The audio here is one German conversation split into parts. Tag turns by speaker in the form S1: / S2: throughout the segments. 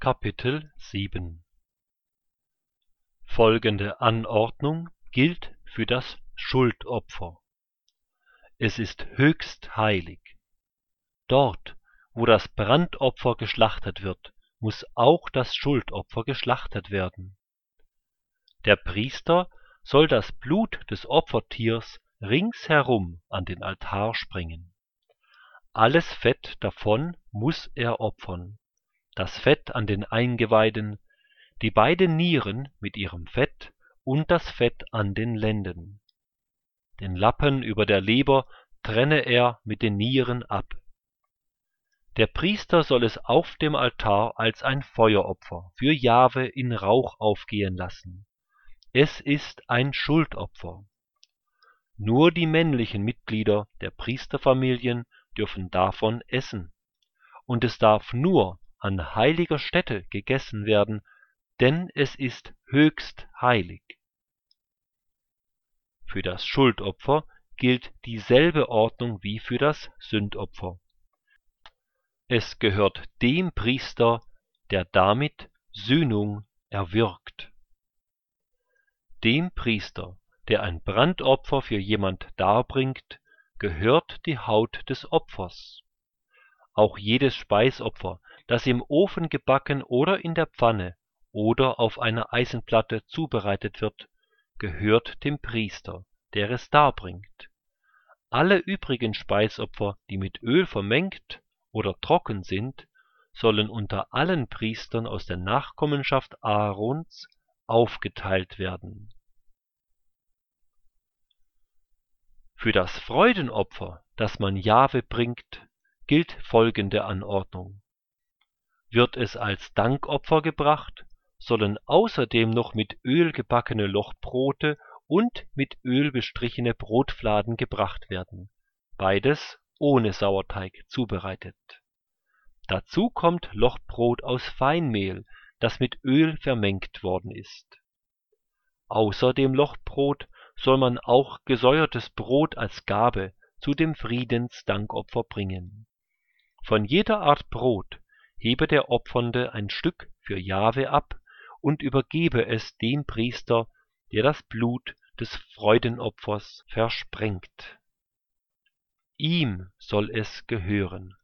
S1: Kapitel 7 Folgende Anordnung gilt für das Schuldopfer. Es ist höchst heilig. Dort, wo das Brandopfer geschlachtet wird, muss auch das Schuldopfer geschlachtet werden. Der Priester soll das Blut des Opfertiers ringsherum an den Altar sprengen. Alles Fett davon muss er opfern, das Fett an den Eingeweiden, die beiden Nieren mit ihrem Fett und das Fett an den Lenden. Den Lappen über der Leber trenne er mit den Nieren ab. Der Priester soll es auf dem Altar als ein Feueropfer für Jahwe in Rauch aufgehen lassen. Es ist ein Schuldopfer. Nur die männlichen Mitglieder der Priesterfamilien dürfen davon essen, und es darf nur an heiliger Stätte gegessen werden, denn es ist höchst heilig. Für das Schuldopfer gilt dieselbe Ordnung wie für das Sündopfer. Es gehört dem Priester, der damit Sühnung erwirkt. Dem Priester, der ein Brandopfer für jemand darbringt, gehört die Haut des Opfers. Auch jedes Speisopfer, das im Ofen gebacken oder in der Pfanne oder auf einer Eisenplatte zubereitet wird, gehört dem Priester, der es darbringt. Alle übrigen Speisopfer, die mit Öl vermengt oder trocken sind, sollen unter allen Priestern aus der Nachkommenschaft Aarons aufgeteilt werden. Für das Freudenopfer, das man Jahwe bringt, gilt folgende Anordnung. Wird es als Dankopfer gebracht, sollen außerdem noch mit Öl gebackene Lochbrote und mit Öl bestrichene Brotfladen gebracht werden, beides ohne Sauerteig zubereitet. Dazu kommt Lochbrot aus Feinmehl, das mit Öl vermengt worden ist. Außer dem Lochbrot soll man auch gesäuertes Brot als Gabe zu dem Friedensdankopfer bringen. Von jeder Art Brot hebe der Opfernde ein Stück für Jahwe ab und übergebe es dem Priester, der das Blut des Freudenopfers versprengt. Ihm soll es gehören.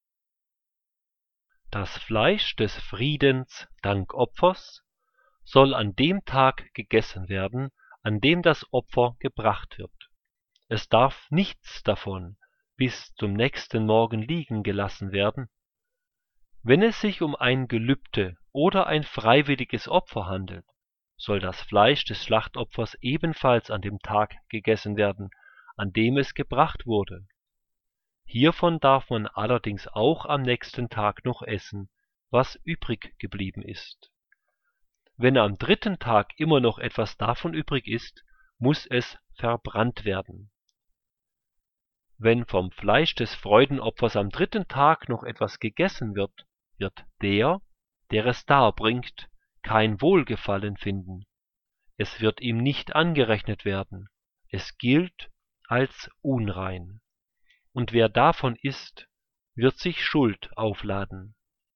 S1: Das Fleisch des Friedensdankopfers soll an dem Tag gegessen werden, an dem das Opfer gebracht wird. Es darf nichts davon bis zum nächsten Morgen liegen gelassen werden. Wenn es sich um ein Gelübde oder ein freiwilliges Opfer handelt, soll das Fleisch des Schlachtopfers ebenfalls an dem Tag gegessen werden, an dem es gebracht wurde. Hiervon darf man allerdings auch am nächsten Tag noch essen, was übrig geblieben ist. Wenn am dritten Tag immer noch etwas davon übrig ist, muss es verbrannt werden. Wenn vom Fleisch des Freudenopfers am dritten Tag noch etwas gegessen wird, wird der es darbringt, kein Wohlgefallen finden. Es wird ihm nicht angerechnet werden. Es gilt als unrein. Und wer davon isst, wird sich Schuld aufladen.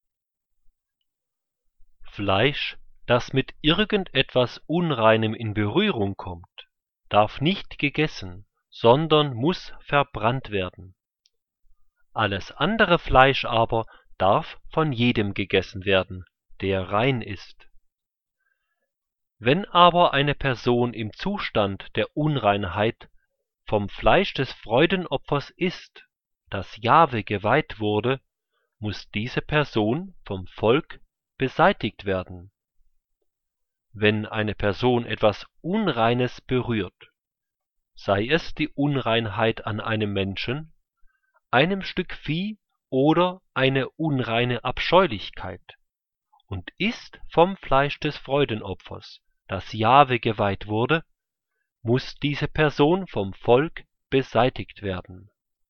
S1: Fleisch, das mit irgendetwas Unreinem in Berührung kommt, darf nicht gegessen, sondern muss verbrannt werden. Alles andere Fleisch aber darf von jedem gegessen werden, der rein ist. Wenn aber eine Person im Zustand der Unreinheit vom Fleisch des Freudenopfers isst, das Jahwe geweiht wurde, muss diese Person vom Volk beseitigt werden. Wenn eine Person etwas Unreines berührt, sei es die Unreinheit an einem Menschen, einem Stück Vieh oder eine unreine Abscheulichkeit, und isst vom Fleisch des Freudenopfers, das Jahwe geweiht wurde, muss diese Person vom Volk beseitigt werden.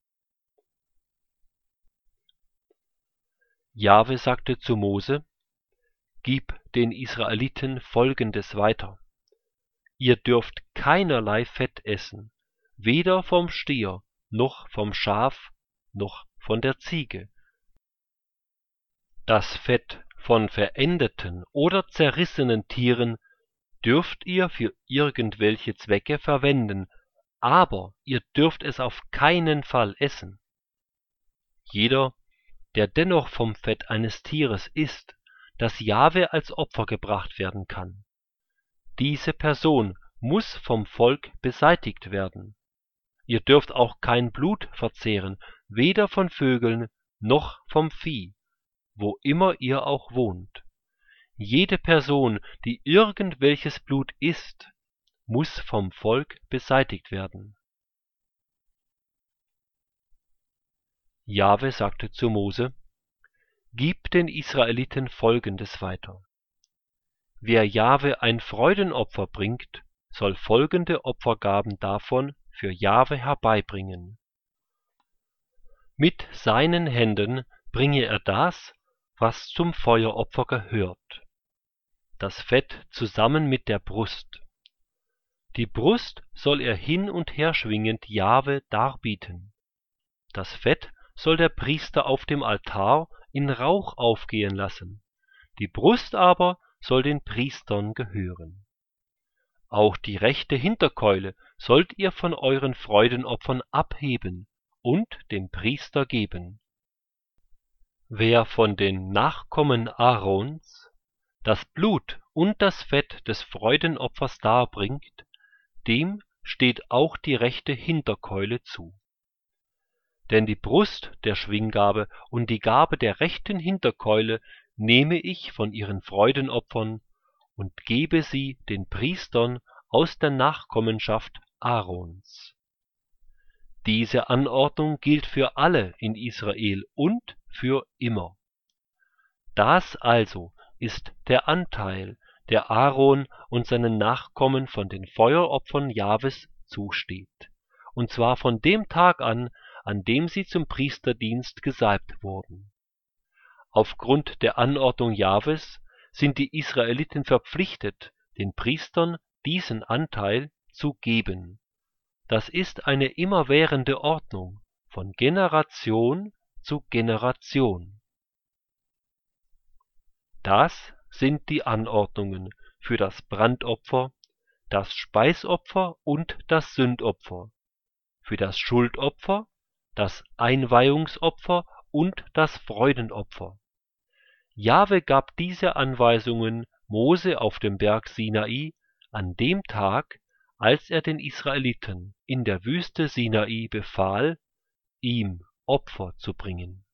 S1: Jahwe sagte zu Mose: Gib den Israeliten Folgendes weiter: Ihr dürft keinerlei Fett essen, weder vom Stier, noch vom Schaf, noch von der Ziege. Das Fett von verendeten oder zerrissenen Tieren dürft ihr für irgendwelche Zwecke verwenden, aber ihr dürft es auf keinen Fall essen. Jeder, der dennoch vom Fett eines Tieres isst, das Jahwe als Opfer gebracht werden kann, diese Person muss vom Volk beseitigt werden. Ihr dürft auch kein Blut verzehren, weder von Vögeln noch vom Vieh, wo immer ihr auch wohnt. Jede Person, die irgendwelches Blut isst, muss vom Volk beseitigt werden. Jahwe sagte zu Mose: Gib den Israeliten Folgendes weiter: Wer Jahwe ein Freudenopfer bringt, soll folgende Opfergaben davon für Jahwe herbeibringen. Mit seinen Händen bringe er das, was zum Feueropfer gehört, das Fett zusammen mit der Brust. Die Brust soll er hin und her schwingend Jahwe darbieten. Das Fett soll der Priester auf dem Altar in Rauch aufgehen lassen, die Brust aber soll den Priestern gehören. Auch die rechte Hinterkeule sollt ihr von euren Freudenopfern abheben und dem Priester geben. Wer von den Nachkommen Aarons das Blut und das Fett des Freudenopfers darbringt, dem steht auch die rechte Hinterkeule zu. Denn die Brust der Schwinggabe und die Gabe der rechten Hinterkeule nehme ich von ihren Freudenopfern und gebe sie den Priestern aus der Nachkommenschaft Aarons. Diese Anordnung gilt für alle in Israel und für immer. Das also ist der Anteil, der Aaron und seinen Nachkommen von den Feueropfern Jahwes zusteht, und zwar von dem Tag an, an dem sie zum Priesterdienst gesalbt wurden. Aufgrund der Anordnung Jahwes sind die Israeliten verpflichtet, den Priestern diesen Anteil zu geben. Das ist eine immerwährende Ordnung von Generation zu Generation. Das sind die Anordnungen für das Brandopfer, das Speisopfer und das Sündopfer, für das Schuldopfer, das Einweihungsopfer und das Freudenopfer. Jahwe gab diese Anweisungen Mose auf dem Berg Sinai an dem Tag, als er den Israeliten in der Wüste Sinai befahl, ihm Opfer zu bringen.